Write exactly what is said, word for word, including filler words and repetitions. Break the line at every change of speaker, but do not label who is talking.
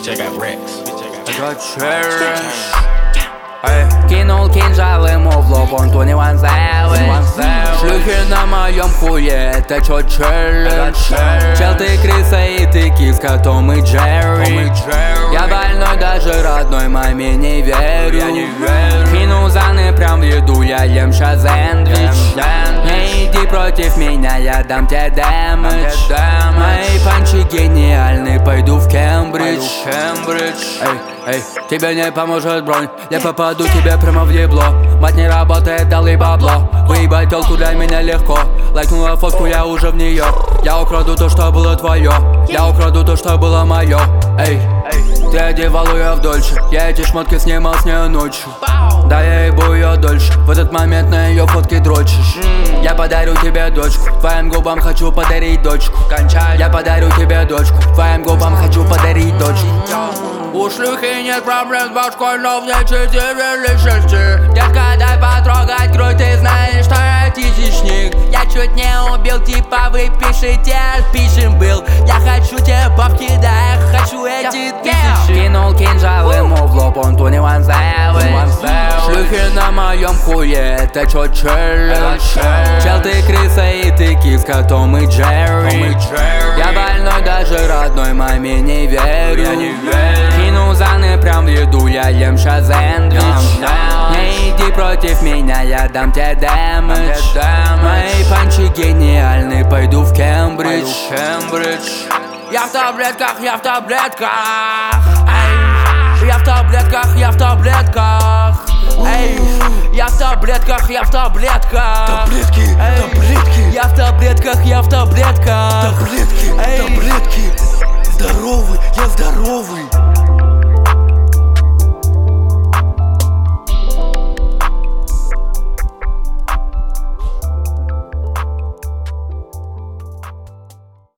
Bitch, I got racks.
Это череш. Кинул кинжал ему в лоб, он ту не вонзалась. Шлюхи на моем хуе, это чё челлендж? Чел, ты крыса и ты киска, Том и Джерри. Я больной, даже родной маме не верю. Кинул заны прям в еду, я ем ща сэндвич. Не иди против меня, я дам тебе дэмэдж. Мои панчи гениальны, пойду в Кембридж. Эй, эй, тебе не поможет бронь, я попаду тебе прямо в ебло. Мать не работает, дали бабло. Выебать телку для меня легко. Лайкнула фотку, я уже в нее. Я украду то, что было твое. Я украду то, что было мое. Эй, ты одевал ее в дольше. Я эти шмотки снимал с нее ночью. Да я ебу ее дольше. В этот момент на ее фотке дрочишь. Я подарю тебе дочку. Твоим губам хочу подарить дочку. Я подарю тебе дочку. Твоим губам хочу подарить дочку. У шлюхи нет проблем с башкой, но в ней четыре или шесть. Детка, дай потрогать грудь, ты знаешь, что я тысячник. Я чуть не убил, типа вы пишите, пишем был. Я хочу тебе бабки, да, я хочу эти тысячи. Кинул кинжал ему в лоб, он ту не вонзалась. Шлюхи на моем хуе, это чё челлендж? Чел, ты крыса и ты киска, Том и Джерри. Я больной, даже родной маме не верю. Кинул заны прям в еду, я ем ща сэндвич. Не иди против меня, я дам тебе дэмэдж. Мои панчи гениальны, пойду в Кембридж. Я в таблетках, я в таблетках. Эй, я в таблетках, я в таблетках. Эй, я в таблетках, я в таблетках.
Таблетки, таблетки.
Я в таблетках, я в таблетках.
Таблетки, таблетки. Здоровый, я здоровый.